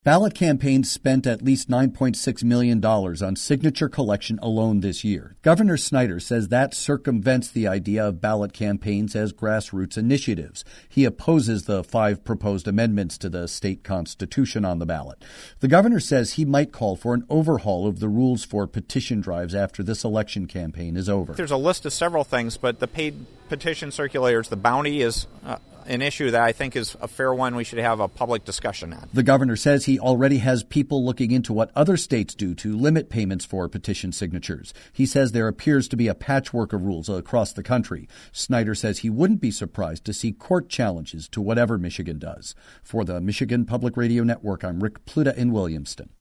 Ballot campaigns spent at least $9.6 million on signature collection alone this year. Governor Snyder says that circumvents the idea of ballot campaigns as grassroots initiatives. He opposes the 5 proposed amendments to the state constitution on the ballot. The governor says he might call for an overhaul of the rules for petition drives after this election campaign is over. There's a list of several things, but the paid petition circulators, the bounty is an issue that I think is a fair one we should have a public discussion on. The governor says he already has people looking into what other states do to limit payments for petition signatures. He says there appears to be a patchwork of rules across the country. Snyder says he wouldn't be surprised to see court challenges to whatever Michigan does. For the Michigan Public Radio Network, I'm Rick Pluta in Williamston.